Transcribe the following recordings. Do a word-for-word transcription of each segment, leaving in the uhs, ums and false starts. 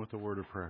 with a word of prayer.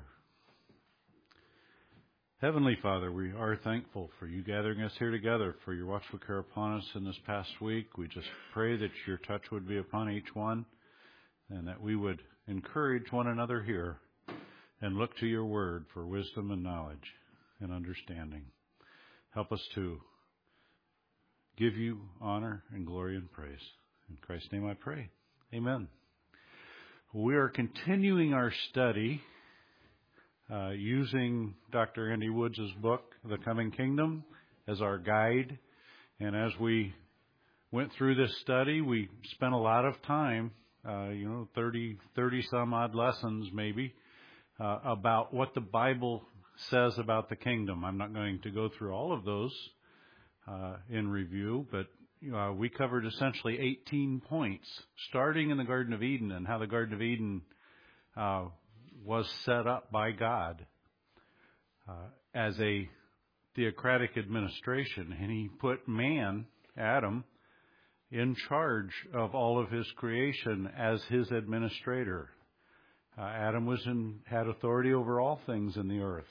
Heavenly Father, we are thankful for you gathering us here together, for your watchful care upon us in this past week. We just pray that your touch would be upon each one and that we would encourage one another here and look to your word for wisdom and knowledge and understanding. Help us to give you honor and glory and praise. In Christ's name I pray. Amen. We are continuing our study uh, using Doctor Andy Woods' book, The Coming Kingdom, as our guide. And as we went through this study, we spent a lot of time, uh, you know, thirty, thirty some odd lessons maybe, uh, about what the Bible says about the kingdom. I'm not going to go through all of those uh, in review, but Uh, we covered essentially eighteen points, starting in the Garden of Eden and how the Garden of Eden uh, was set up by God uh, as a theocratic administration. And he put man, Adam, in charge of all of his creation as his administrator. Uh, Adam was in, had authority over all things in the earth.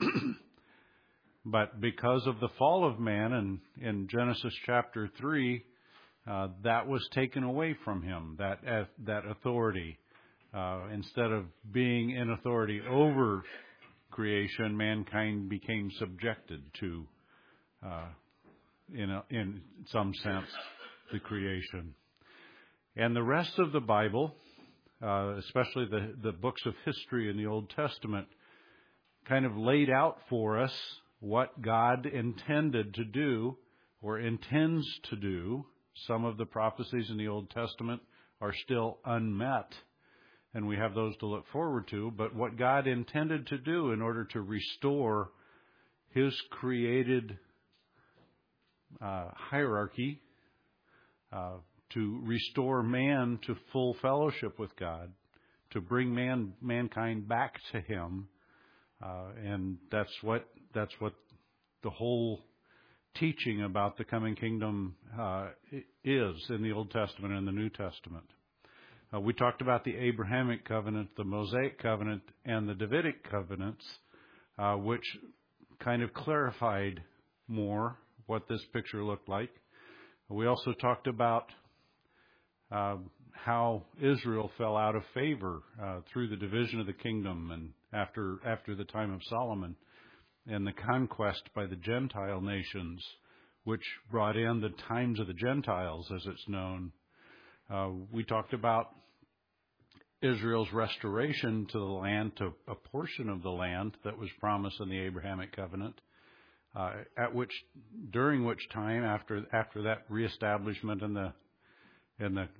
But because of the fall of man in, in Genesis chapter three, uh, that was taken away from him, that uh, that authority. Uh, instead of being in authority over creation, mankind became subjected to, uh, in a, in some sense, the creation. And the rest of the Bible, uh, especially the, the books of history in the Old Testament, kind of laid out for us what God intended to do or intends to do. Some of the prophecies in the Old Testament are still unmet, and we have those to look forward to. But what God intended to do in order to restore his created uh, hierarchy, uh, to restore man to full fellowship with God, to bring man mankind back to him, uh, and that's what That's what the whole teaching about the coming kingdom uh, is in the Old Testament and the New Testament. Uh, we talked about the Abrahamic covenant, the Mosaic covenant, and the Davidic covenants, uh, which kind of clarified more what this picture looked like. We also talked about uh, how Israel fell out of favor uh, through the division of the kingdom and after after the time of Solomon, and the conquest by the Gentile nations, which brought in the times of the Gentiles, as it's known. Uh, we talked about Israel's restoration to the land, to a portion of the land that was promised in the Abrahamic covenant, uh, at which, during which time, after after that reestablishment in the in the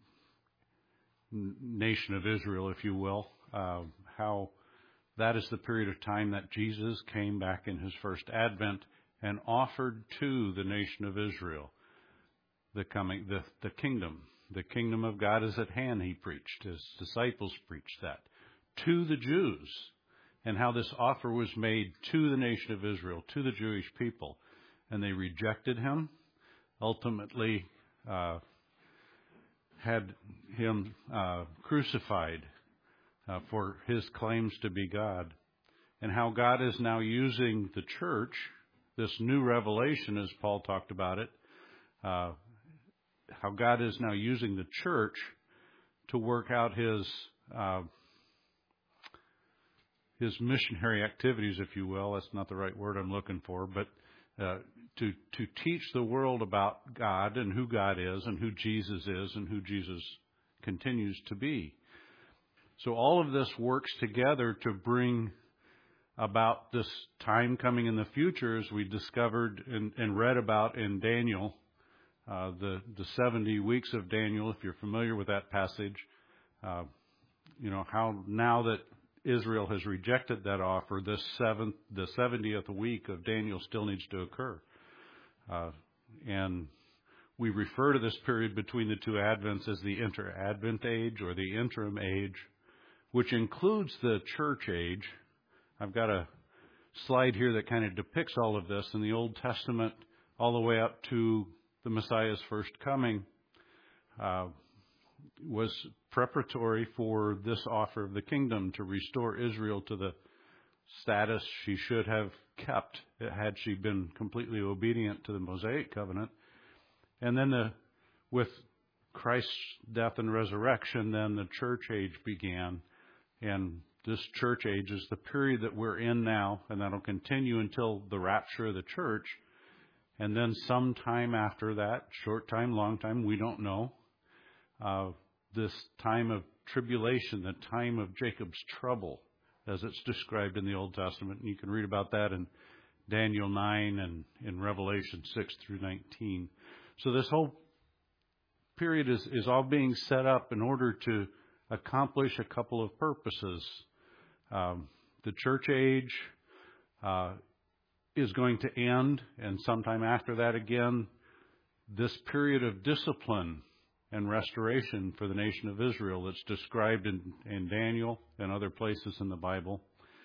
nation of Israel, if you will, uh, how that is the period of time that Jesus came back in his first advent and offered to the nation of Israel the coming, the, the kingdom. The kingdom of God is at hand, he preached. His disciples preached that to the Jews, and how this offer was made to the nation of Israel, to the Jewish people. And they rejected him, ultimately uh, had him uh, crucified Uh, for his claims to be God, and how God is now using the church, this new revelation, as Paul talked about it, uh, how God is now using the church to work out his uh, his missionary activities, if you will. That's not the right word I'm looking for, but uh, to to teach the world about God and who God is and who Jesus is and who Jesus continues to be. So all of this works together to bring about this time coming in the future, as we discovered and, and read about in Daniel, uh, the, the seventy weeks of Daniel, if you're familiar with that passage. Uh, you know, how now that Israel has rejected that offer, this seventh, the seventieth week of Daniel still needs to occur. Uh, and we refer to this period between the two advents as the inter-advent age or the interim age, which includes the church age. I've got a slide here that kind of depicts all of this in the Old Testament all the way up to the Messiah's first coming. Uh, was preparatory for this offer of the kingdom to restore Israel to the status she should have kept had she been completely obedient to the Mosaic covenant. And then the, with Christ's death and resurrection, then the church age began. And this church age is the period that we're in now, and that'll continue until the rapture of the church. And then sometime after that, short time, long time, we don't know, uh, this time of tribulation, the time of Jacob's trouble, as it's described in the Old Testament. And you can read about that in Daniel nine and in Revelation six through nineteen. So this whole period is, is all being set up in order to accomplish a couple of purposes. Um, the church age uh, is going to end, and sometime after that again, this period of discipline and restoration for the nation of Israel that's described in, in Daniel and other places in the Bible,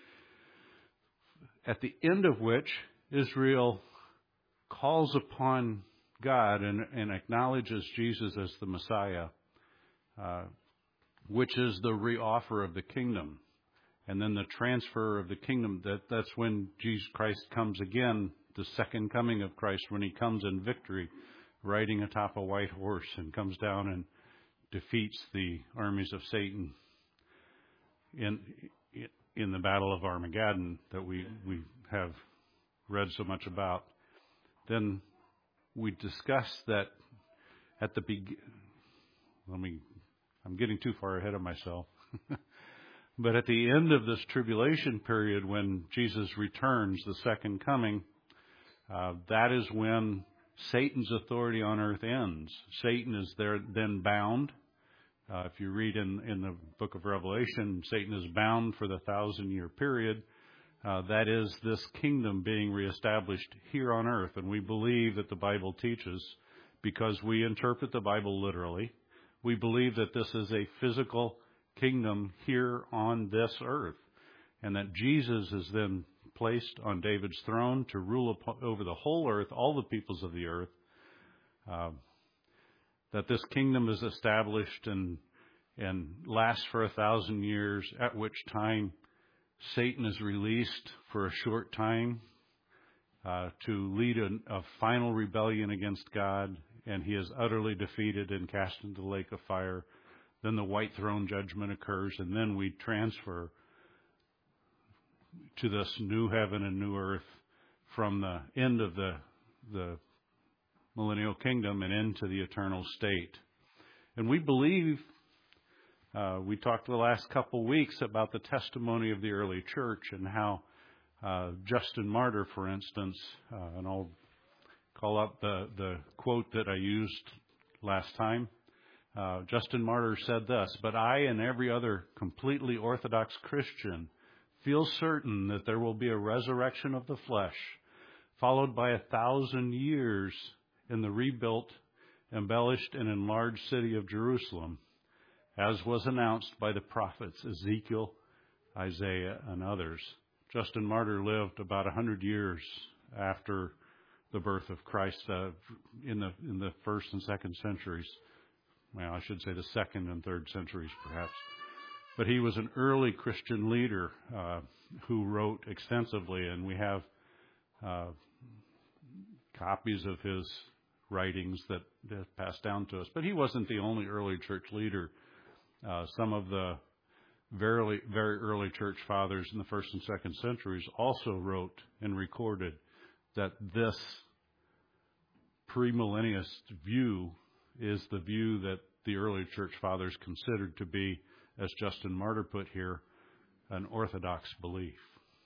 at the end of which Israel calls upon God and, and acknowledges Jesus as the Messiah, uh, which is the reoffer of the kingdom. And then the transfer of the kingdom, that, that's when Jesus Christ comes again, the second coming of Christ, when he comes in victory, riding atop a white horse, and comes down and defeats the armies of Satan in in the battle of Armageddon that we, we have read so much about. Then we discussed that at the begin. Let me. I'm getting too far ahead of myself. But at the end of this tribulation period, when Jesus returns, the second coming, uh, that is when Satan's authority on earth ends. Satan is there then bound. Uh, if you read in, in the book of Revelation, Satan is bound for the thousand-year period. Uh, that is this kingdom being reestablished here on earth. And we believe that the Bible teaches, because we interpret the Bible literally, we believe that this is a physical kingdom here on this earth, and that Jesus is then placed on David's throne to rule upon, over the whole earth, all the peoples of the earth, uh, that this kingdom is established and and lasts for a thousand years, at which time Satan is released for a short time uh, to lead a, a final rebellion against God, and he is utterly defeated and cast into the lake of fire. Then the white throne judgment occurs, and then we transfer to this new heaven and new earth from the end of the the millennial kingdom and into the eternal state. And we believe, uh, we talked the last couple weeks about the testimony of the early church and how uh, Justin Martyr, for instance, uh, and I'll call up the, the quote that I used last time. Uh, Justin Martyr said this: "But I and every other completely Orthodox Christian feel certain that there will be a resurrection of the flesh, followed by a thousand years in the rebuilt, embellished, and enlarged city of Jerusalem, as was announced by the prophets Ezekiel, Isaiah, and others." Justin Martyr lived about a hundred years after the birth of Christ, uh, in the in the first and second centuries. Well, I should say the second and third centuries, perhaps. But he was an early Christian leader uh, who wrote extensively, and we have uh, copies of his writings that, that passed down to us. But he wasn't the only early church leader. Uh, some of the very, very early church fathers in the first and second centuries also wrote and recorded that this premillennialist view is the view that the early church fathers considered to be, as Justin Martyr put here, an orthodox belief.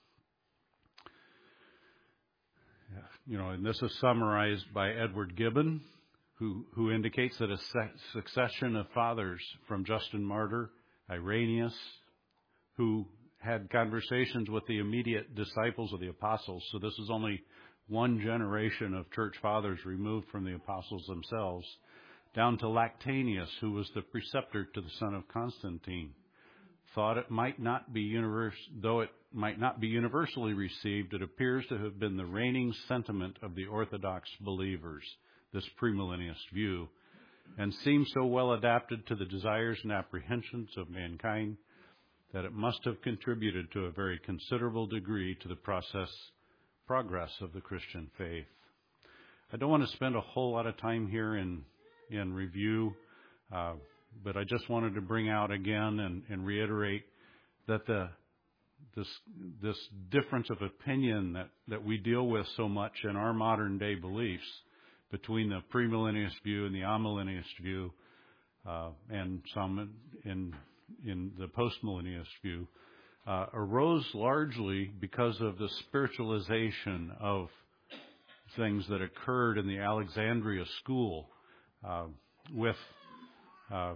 Yeah, you know, and this is summarized by Edward Gibbon, who, who indicates that a se- succession of fathers from Justin Martyr, Irenaeus, who had conversations with the immediate disciples of the apostles. So this is only one generation of church fathers removed from the apostles themselves, down to Lactantius, who was the preceptor to the son of Constantine, thought it might not be universe, though it might not be universally received, it appears to have been the reigning sentiment of the Orthodox believers, this premillennialist view. and seems so well adapted to the desires and apprehensions of mankind that it must have contributed to a very considerable degree to the process, progress of the Christian faith. I don't want to spend a whole lot of time here in, in review, uh, but I just wanted to bring out again and, and reiterate that the this this difference of opinion that, that we deal with so much in our modern day beliefs between the premillennialist view and the amillennialist view, uh, and some in in the postmillennialist view, uh, arose largely because of the spiritualization of things that occurred in the Alexandria school, uh, with, uh,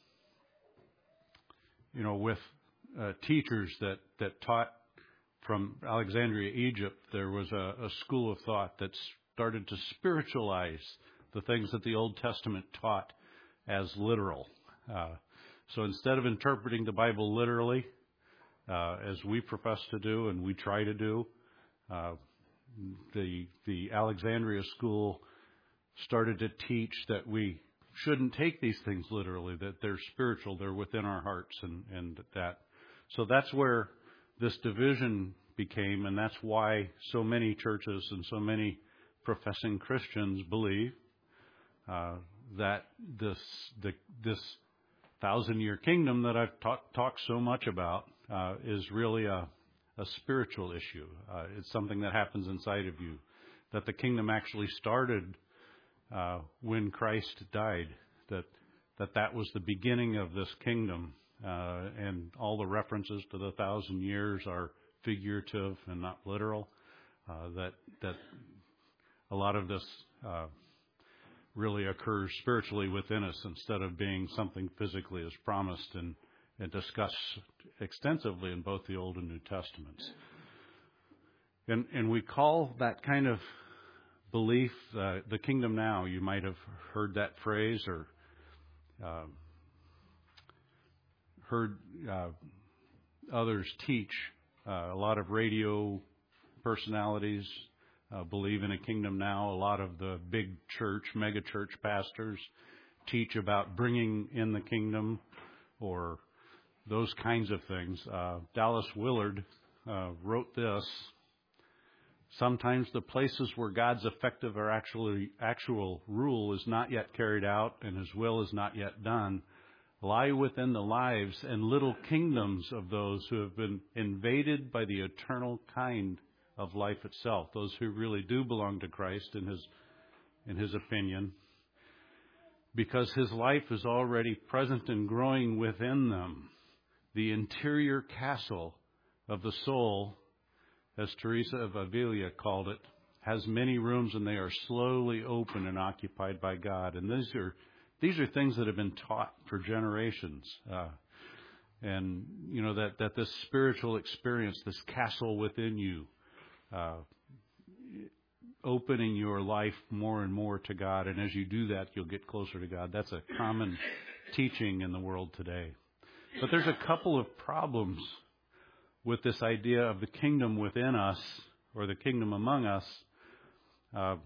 you know, with uh, teachers that, that taught from Alexandria, Egypt. There was a, a school of thought that started to spiritualize the things that the Old Testament taught as literal. Uh, So instead of interpreting the Bible literally, uh, as we profess to do and we try to do, uh, the the Alexandria school started to teach that we shouldn't take these things literally, that they're spiritual, they're within our hearts, and, and that. So that's where this division became, and that's why so many churches and so many professing Christians believe uh, that this the this thousand-year kingdom that I've talk, talked so much about uh, is really a, a spiritual issue. Uh, it's something that happens inside of you, that the kingdom actually started uh, when Christ died, that that that was the beginning of this kingdom, uh, and all the references to the thousand years are figurative and not literal, uh, that that a lot of this uh, really occurs spiritually within us instead of being something physically as promised and, and discussed extensively in both the Old and New Testaments. And, and we call that kind of belief uh, the kingdom now. You might have heard that phrase or uh, heard uh, others teach. Uh, a lot of radio personalities Uh, believe in a kingdom now. A lot of the big church, mega church pastors teach about bringing in the kingdom or those kinds of things. Uh, Dallas Willard uh, wrote this: sometimes the places where God's effective or actually actual rule is not yet carried out and His will is not yet done lie within the lives and little kingdoms of those who have been invaded by the eternal kind of life itself, those who really do belong to Christ in his in his opinion, because his life is already present and growing within them. The interior castle of the soul, as Teresa of Avila called it, has many rooms, and they are slowly open and occupied by God. And these are these are things that have been taught for generations. Uh, and you know that that this spiritual experience, this castle within you, Uh, opening your life more and more to God. And as you do that, you'll get closer to God. That's a common teaching in the world today. But there's a couple of problems with this idea of the kingdom within us or the kingdom among us. Uh,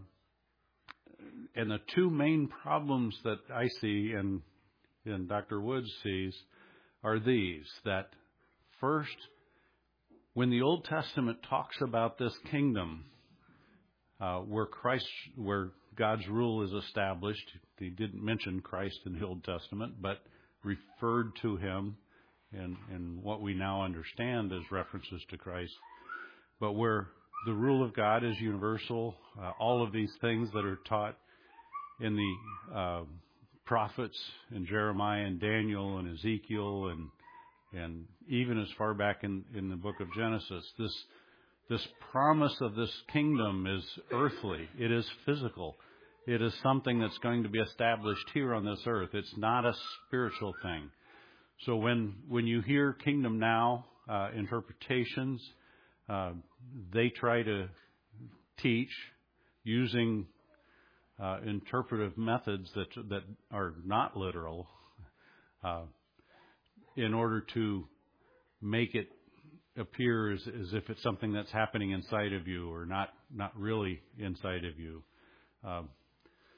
and the two main problems that I see and, and Doctor Woods sees are these: that first, when the Old Testament talks about this kingdom, uh, where Christ, where God's rule is established, he didn't mention Christ in the Old Testament, but referred to him in, in what we now understand as references to Christ. But where the rule of God is universal, uh, all of these things that are taught in the uh, prophets, in Jeremiah and Daniel and Ezekiel and And even as far back in, in the book of Genesis, this this promise of this kingdom is earthly. It is physical. It is something that's going to be established here on this earth. It's not a spiritual thing. So when when you hear kingdom now uh, interpretations, uh, they try to teach using uh, interpretive methods that that are not literal, uh, in order to make it appear as, as if it's something that's happening inside of you or not not really inside of you. Uh,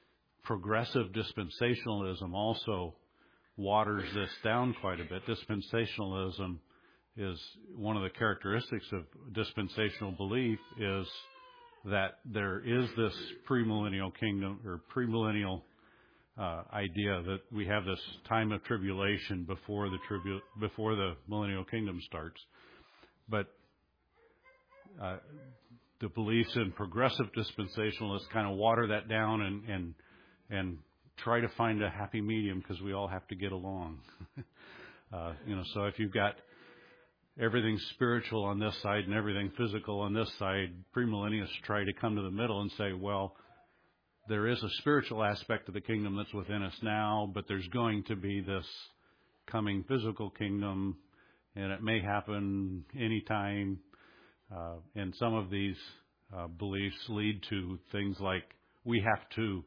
progressive dispensationalism also waters this down quite a bit. Dispensationalism is one of the characteristics of dispensational belief is that there is this premillennial kingdom or premillennial uh, idea that we have this time of tribulation before the tribu- before the millennial kingdom starts. But uh, the beliefs in progressive dispensationalists kind of water that down and and and try to find a happy medium because we all have to get along. uh, you know, so if you've got everything spiritual on this side and everything physical on this side, premillennialists try to come to the middle and say, well, there is a spiritual aspect of the kingdom that's within us now, but there's going to be this coming physical kingdom, and it may happen anytime. Uh, and some of these uh, beliefs lead to things like we have to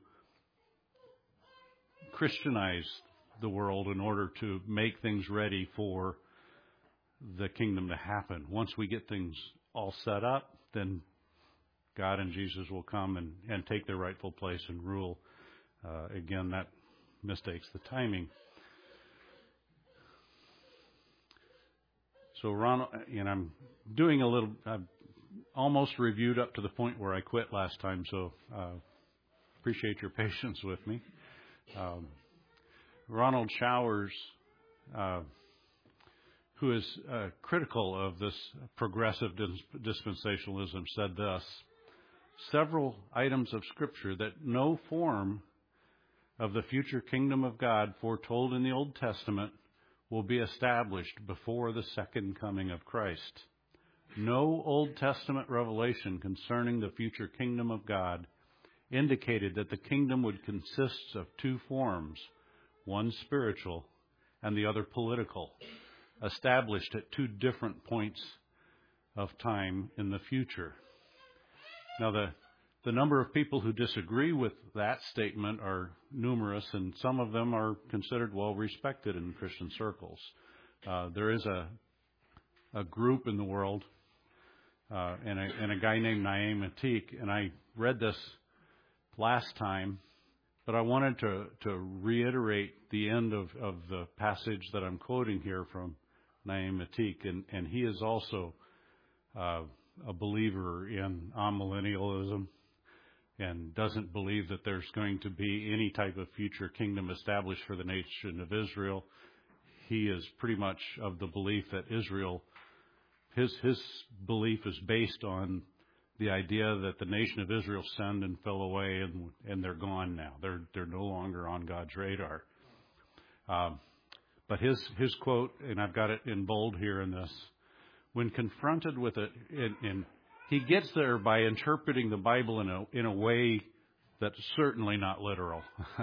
Christianize the world in order to make things ready for the kingdom to happen. Once we get things all set up, then God and Jesus will come and, and take their rightful place and rule. Uh, again, that mistakes the timing. So, Ronald, and I'm doing a little, I've almost reviewed up to the point where I quit last time, so uh, appreciate your patience with me. Um, Ronald Showers, uh, who is uh, critical of this progressive dispensationalism, said this: several items of Scripture that no form of the future kingdom of God foretold in the Old Testament will be established before the second coming of Christ. No Old Testament revelation concerning the future kingdom of God indicated that the kingdom would consist of two forms, one spiritual and the other political, established at two different points of time in the future. Now, the, the number of people who disagree with that statement are numerous, and some of them are considered well respected in Christian circles. Uh, there is a, a group in the world uh, and, a, and a guy named Naim Atik, and I read this last time, but I wanted to, to reiterate the end of, of the passage that I'm quoting here from Naim Atik, and, and he is also uh, a believer in amillennialism and doesn't believe that there's going to be any type of future kingdom established for the nation of Israel. He is pretty much of the belief that Israel, his his belief is based on the idea that the nation of Israel sinned and fell away, and and they're gone now. They're they're no longer on God's radar. Um, but his his quote, and I've got it in bold here in this: when confronted with it, in, in he gets there by interpreting the Bible in a in a way that's certainly not literal.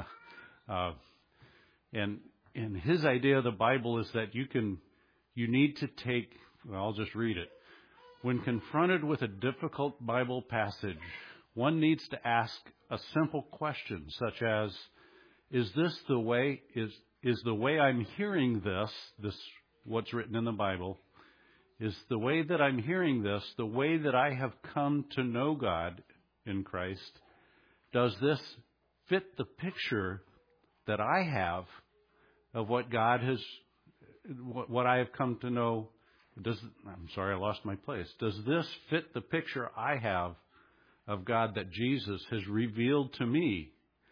uh, and and his idea of the Bible is that you can you need to take. Well, I'll just read it. When confronted with a difficult Bible passage, one needs to ask a simple question, such as, is this the way, is, is the way I'm hearing this, this, what's written in the Bible, is the way that I'm hearing this, the way that I have come to know God in Christ, does this fit the picture that I have of what God has, what, what I have come to know? Does, I'm sorry, I lost my place. Does this fit the picture I have of God that Jesus has revealed to me?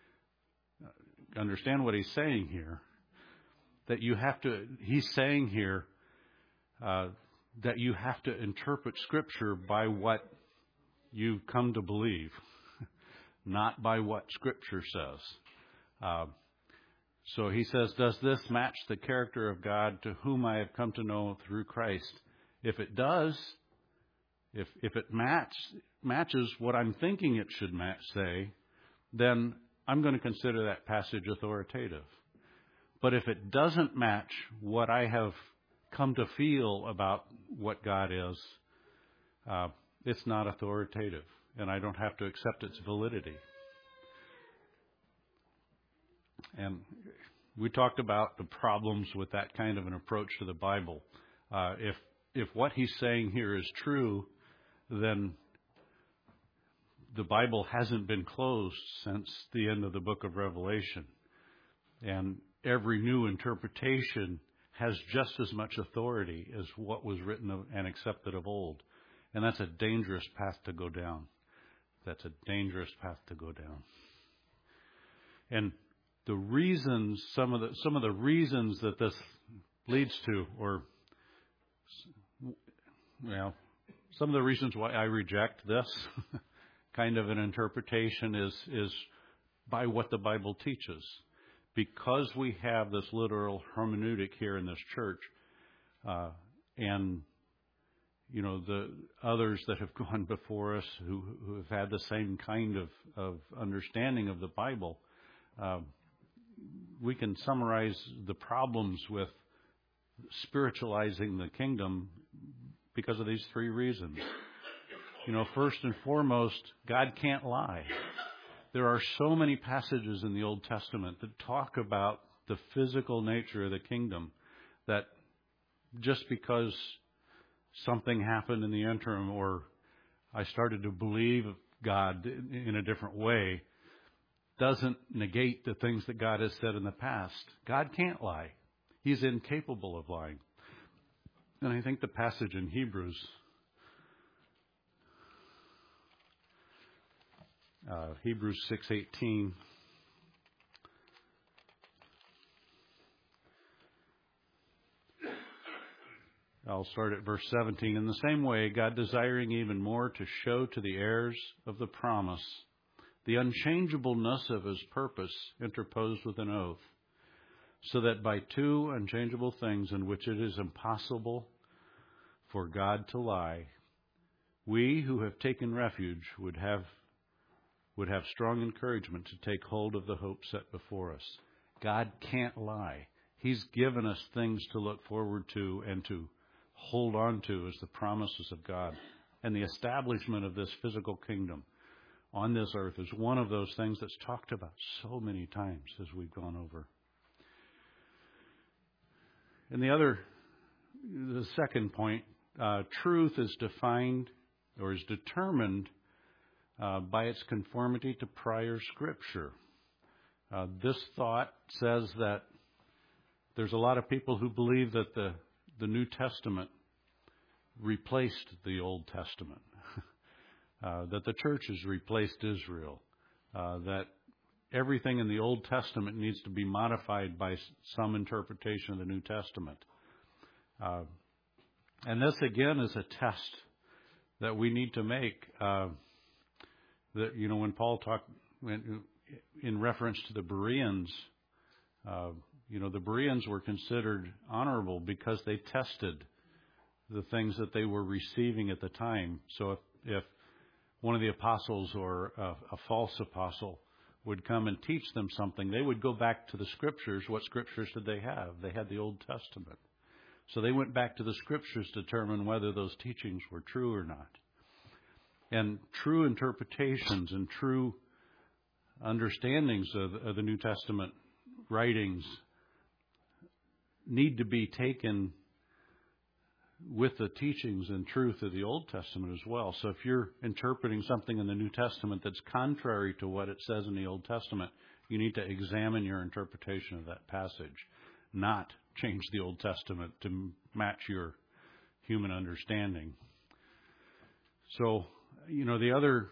Understand what he's saying here. That you have to, he's saying here uh, that you have to interpret Scripture by what you've come to believe, not by what Scripture says. Uh, So he says, does this match the character of God to whom I have come to know through Christ? If it does, if if it match, matches what I'm thinking it should match, say, then I'm going to consider that passage authoritative. But if it doesn't match what I have come to feel about what God is, uh, it's not authoritative, and I don't have to accept its validity. And we talked about the problems with that kind of an approach to the Bible. Uh, if if what he's saying here is true, then the Bible hasn't been closed since the end of the book of Revelation. And every new interpretation has just as much authority as what was written of and accepted of old. And that's a dangerous path to go down. That's a dangerous path to go down. And the reasons, some of the some of the reasons that this leads to, or well, some of the reasons why I reject this kind of an interpretation is is by what the Bible teaches. Because we have this literal hermeneutic here in this church, uh, and you know the others that have gone before us who, who have had the same kind of, of understanding of the Bible, uh, we can summarize the problems with spiritualizing the kingdom because of these three reasons. You know, first and foremost, God can't lie. There are so many passages in the Old Testament that talk about the physical nature of the kingdom that just because something happened in the interim or I started to believe God in a different way doesn't negate the things that God has said in the past. God can't lie. He's incapable of lying. And I think the passage in Hebrews Uh, Hebrews six eighteen. I'll start at verse seventeen. In the same way, God, desiring even more to show to the heirs of the promise the unchangeableness of his purpose, interposed with an oath, so that by two unchangeable things in which it is impossible for God to lie, we who have taken refuge would have would have strong encouragement to take hold of the hope set before us. God can't lie. He's given us things to look forward to and to hold on to as the promises of God. And the establishment of this physical kingdom on this earth is one of those things that's talked about so many times as we've gone over. And the other, the second point, uh, truth is defined or is determined Uh, by its conformity to prior Scripture. Uh, this thought says that there's a lot of people who believe that the, the New Testament replaced the Old Testament, uh, that the church has replaced Israel, uh, that everything in the Old Testament needs to be modified by some interpretation of the New Testament. Uh, and this, again, is a test that we need to make. Uh, That, you know, when Paul talked when, in reference to the Bereans, uh, you know, the Bereans were considered honorable because they tested the things that they were receiving at the time. So if, if one of the apostles or a, a false apostle would come and teach them something, they would go back to the Scriptures. What Scriptures did they have? They had the Old Testament. So they went back to the Scriptures to determine whether those teachings were true or not. And true interpretations and true understandings of, of the New Testament writings need to be taken with the teachings and truth of the Old Testament as well. So if you're interpreting something in the New Testament that's contrary to what it says in the Old Testament, you need to examine your interpretation of that passage, not change the Old Testament to match your human understanding. So, you know, the other,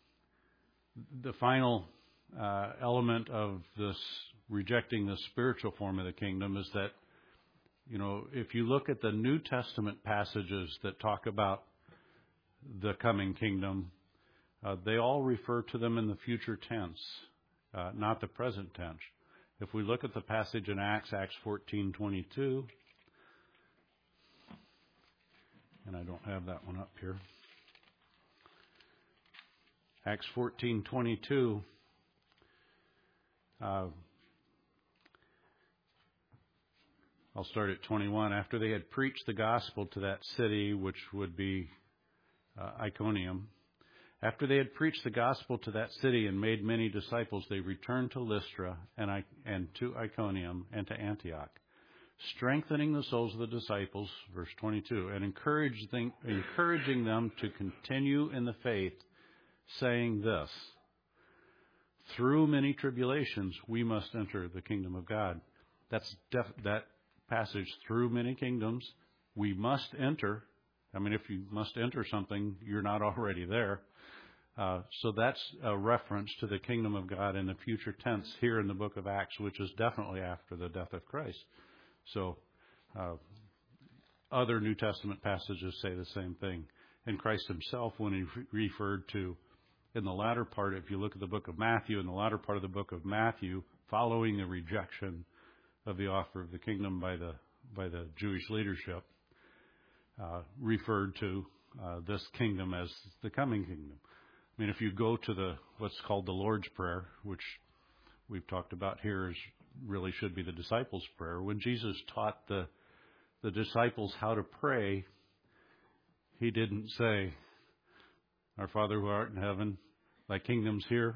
the final uh, element of this rejecting the spiritual form of the kingdom is that, you know, if you look at the New Testament passages that talk about the coming kingdom, uh, they all refer to them in the future tense, uh, not the present tense. If we look at the passage in Acts, Acts fourteen twenty-two, and I don't have that one up here. Acts fourteen twenty-two. Uh, I'll start at twenty-one. After they had preached the gospel to that city, which would be uh, Iconium, after they had preached the gospel to that city and made many disciples, they returned to Lystra and, I, and to Iconium and to Antioch, strengthening the souls of the disciples, verse twenty-two, and encouraging, encouraging them to continue in the faith, saying this: through many tribulations we must enter the kingdom of God. That's def- that passage, through many kingdoms we must enter. I mean, if you must enter something, you're not already there. Uh, so that's a reference to the kingdom of God in the future tense here in the book of Acts, which is definitely after the death of Christ. So uh, other New Testament passages say the same thing. And Christ himself, when he re- referred to in the latter part, if you look at the book of Matthew, in the latter part of the book of Matthew, following the rejection of the offer of the kingdom by the by the Jewish leadership, uh, referred to uh, this kingdom as the coming kingdom. I mean, if you go to the what's called the Lord's Prayer, which we've talked about here, is really should be the disciples' prayer. When Jesus taught the the disciples how to pray, he didn't say, "Our Father who art in heaven, thy kingdom's here."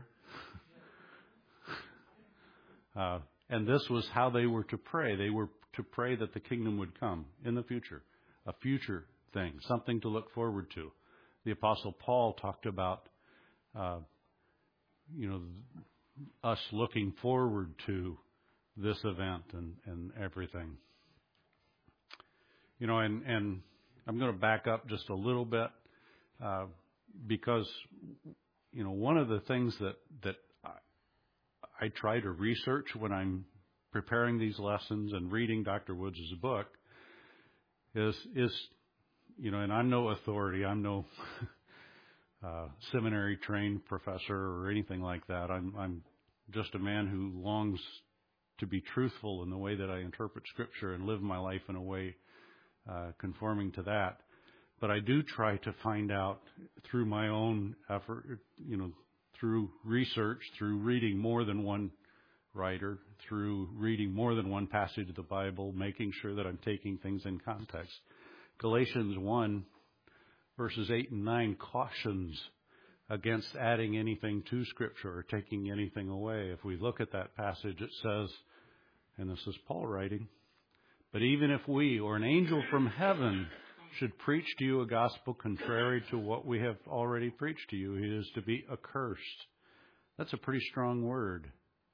uh, and this was how they were to pray. They were to pray that the kingdom would come in the future, a future thing, something to look forward to. The Apostle Paul talked about Uh, you know, us looking forward to this event and, and everything. You know, and, and I'm going to back up just a little bit uh, because, you know, one of the things that, that I, I try to research when I'm preparing these lessons and reading Doctor Woods' book is, is, you know, and I'm no authority, I'm no... Uh, seminary trained professor or anything like that. I'm, I'm just a man who longs to be truthful in the way that I interpret Scripture and live my life in a way uh, conforming to that. But I do try to find out through my own effort, you know, through research, through reading more than one writer, through reading more than one passage of the Bible, making sure that I'm taking things in context. Galatians one verses eight and nine cautions against adding anything to Scripture or taking anything away. If we look at that passage, it says, and this is Paul writing, "But even if we or an angel from heaven should preach to you a gospel contrary to what we have already preached to you, he is to be accursed." That's a pretty strong word.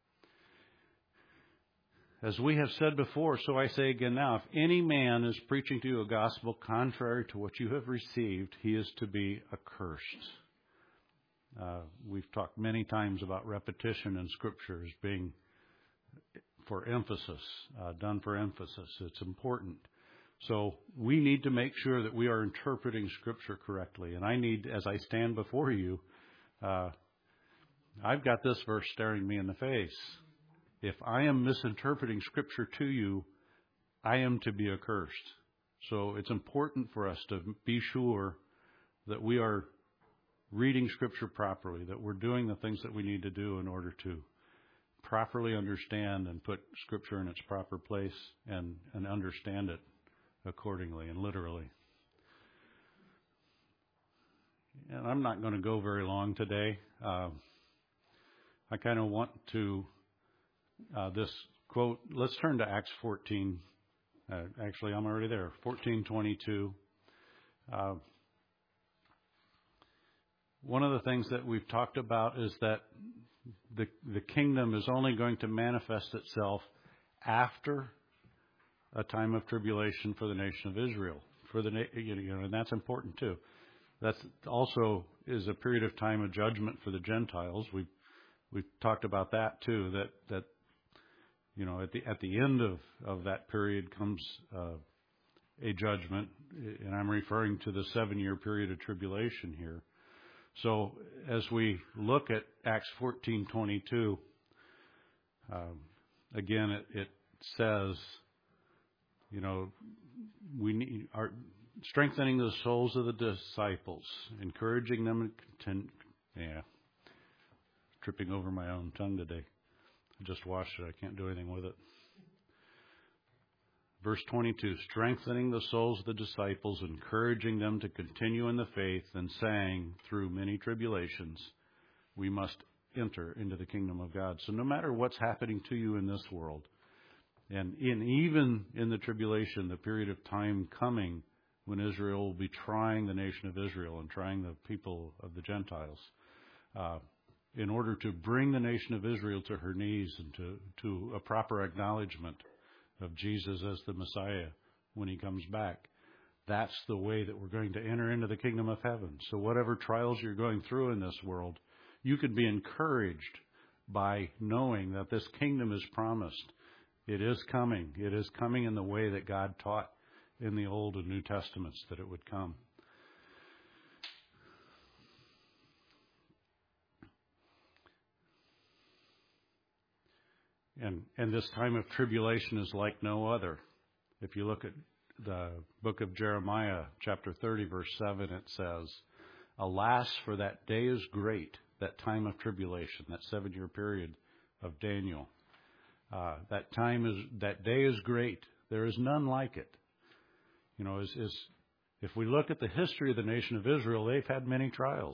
"As we have said before, so I say again now, if any man is preaching to you a gospel contrary to what you have received, he is to be accursed." Uh, we've talked many times about repetition in Scripture as being for emphasis, uh, done for emphasis. It's important. So we need to make sure that we are interpreting Scripture correctly. And I need, as I stand before you, uh, I've got this verse staring me in the face. If I am misinterpreting Scripture to you, I am to be accursed. So it's important for us to be sure that we are reading Scripture properly, that we're doing the things that we need to do in order to properly understand and put Scripture in its proper place and, and understand it accordingly and literally. And I'm not going to go very long today. Uh, I kind of want to Uh, this quote, let's turn to Acts fourteen. Uh, actually, I'm already there. fourteen twenty-two. Uh, one of the things that we've talked about is that the the kingdom is only going to manifest itself after a time of tribulation for the nation of Israel. For the you know, and that's important too. That's also is a period of time of judgment for the Gentiles. We've we've talked about that too. That that. You know, at the at the end of, of that period comes uh, a judgment, and I'm referring to the seven-year period of tribulation here. So as we look at Acts fourteen twenty-two, um, again, it, it says, you know, we need are strengthening the souls of the disciples, encouraging them to continue. Yeah, tripping over my own tongue today. I just washed it. I can't do anything with it. Verse twenty-two, strengthening the souls of the disciples, encouraging them to continue in the faith, and saying, through many tribulations, we must enter into the kingdom of God. So no matter what's happening to you in this world, and in even in the tribulation, the period of time coming when Israel will be trying the nation of Israel and trying the people of the Gentiles, uh, in order to bring the nation of Israel to her knees and to, to a proper acknowledgement of Jesus as the Messiah when he comes back. That's the way that we're going to enter into the kingdom of heaven. So whatever trials you're going through in this world, you can be encouraged by knowing that this kingdom is promised. It is coming. It is coming in the way that God taught in the Old and New Testaments that it would come. And, and this time of tribulation is like no other. If you look at the book of Jeremiah, chapter thirty, verse seven, it says, "Alas, for that day is great," that time of tribulation, that seven-year period of Daniel. Uh, that time is, that day is great. There is none like it. You know, is, is if we look at the history of the nation of Israel, they've had many trials.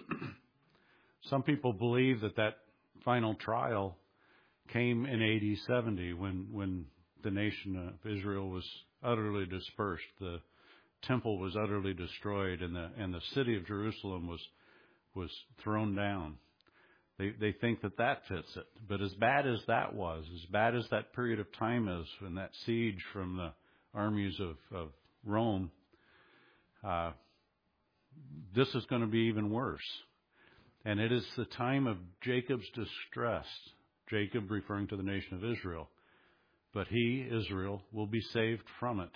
Some people believe that that final trial came in A D seventy when, when the nation of Israel was utterly dispersed. The temple was utterly destroyed, and the and the city of Jerusalem was was thrown down. They they think that that fits it. But as bad as that was, as bad as that period of time is, and that siege from the armies of, of Rome, uh, this is going to be even worse. And it is the time of Jacob's distress. Jacob referring to the nation of Israel. But he, Israel, will be saved from it.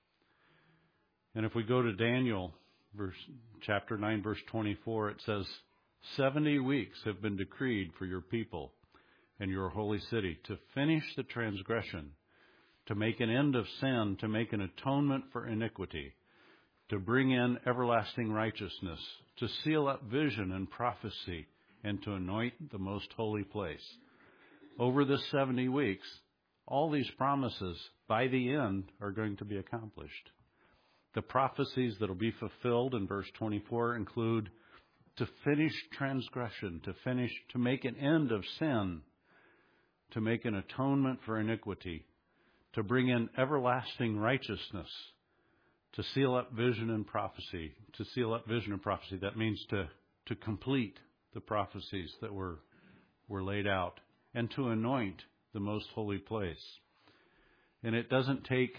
And if we go to Daniel, verse, chapter nine, verse twenty-four, it says, seventy weeks have been decreed for your people and your holy city to finish the transgression, to make an end of sin, to make an atonement for iniquity, to bring in everlasting righteousness, to seal up vision and prophecy, and to anoint the most holy place. Over this seventy weeks, all these promises, by the end, are going to be accomplished. The prophecies that will be fulfilled in verse twenty-four include to finish transgression, to finish, to make an end of sin, to make an atonement for iniquity, to bring in everlasting righteousness, to seal up vision and prophecy. To seal up vision and prophecy, that means to, to complete the prophecies that were, were laid out, and to anoint the most holy place. And it doesn't take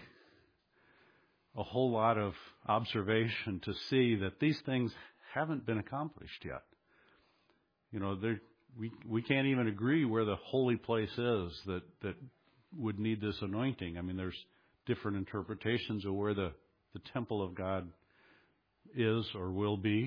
a whole lot of observation to see that these things haven't been accomplished yet. You know, we we can't even agree where the holy place is that, that would need this anointing. I mean, there's different interpretations of where the, the temple of God is or will be.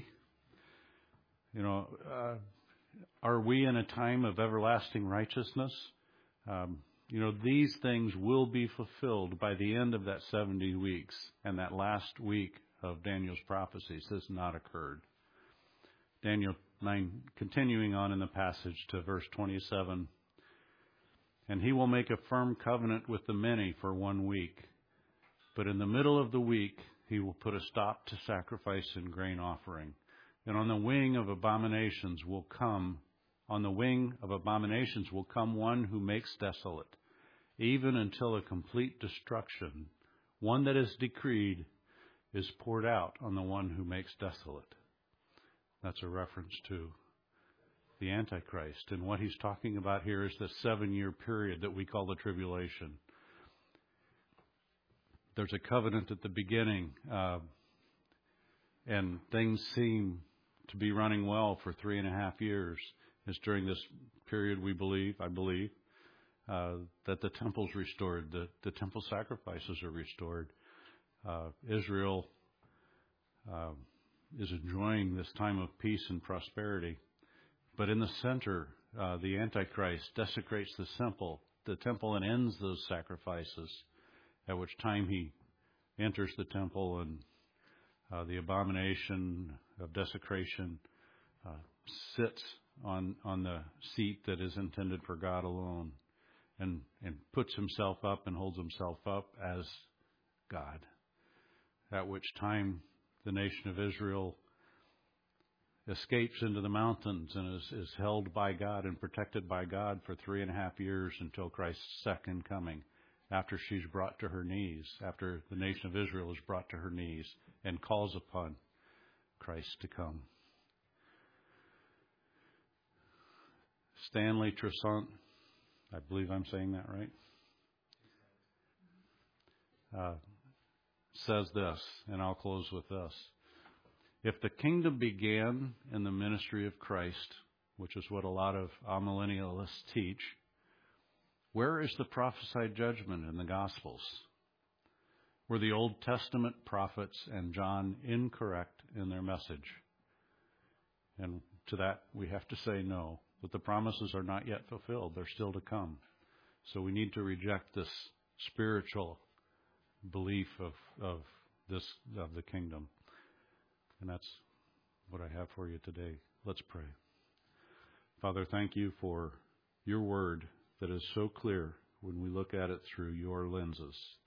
You know, uh, are we in a time of everlasting righteousness? Um, you know, these things will be fulfilled by the end of that seventy weeks, and that last week of Daniel's prophecies has not occurred. Daniel nine, continuing on in the passage to verse twenty-seven, and he will make a firm covenant with the many for one week, but in the middle of the week he will put a stop to sacrifice and grain offering, and on the wing of abominations will come On the wing of abominations will come one who makes desolate, even until a complete destruction, one that is decreed, is poured out on the one who makes desolate. That's a reference to the Antichrist. And what he's talking about here is the seven-year period that we call the tribulation. There's a covenant at the beginning, uh, and things seem to be running well for three and a half years. It's during this period, we believe, I believe, uh, that the temple's restored, the, the temple sacrifices are restored. Uh, Israel uh, is enjoying this time of peace and prosperity. But in the center, uh, the Antichrist desecrates the temple, the temple and ends those sacrifices, at which time he enters the temple and uh, the abomination of desecration uh, sits on on the seat that is intended for God alone, and and puts himself up and holds himself up as God. At which time the nation of Israel escapes into the mountains and is, is held by God and protected by God for three and a half years until Christ's second coming, after she's brought to her knees, after the nation of Israel is brought to her knees and calls upon Christ to come. Stanley Tresant, I believe I'm saying that right, uh, says this, and I'll close with this. If the kingdom began in the ministry of Christ, which is what a lot of amillennialists teach, where is the prophesied judgment in the Gospels? Were the Old Testament prophets and John incorrect in their message? And to that we have to say no, that the promises are not yet fulfilled. They're still to come. So we need to reject this spiritual belief of, of this of the kingdom. And that's what I have for you today. Let's pray. Father, thank you for your word that is so clear when we look at it through your lenses.